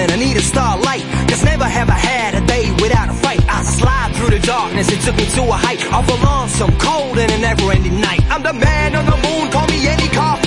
and I need a starlight, cause never have I had a day without a fight. I slide through the darkness, it took me to a height of a lonesome, cold and a never-ending night. I'm the man on the moon, call me any car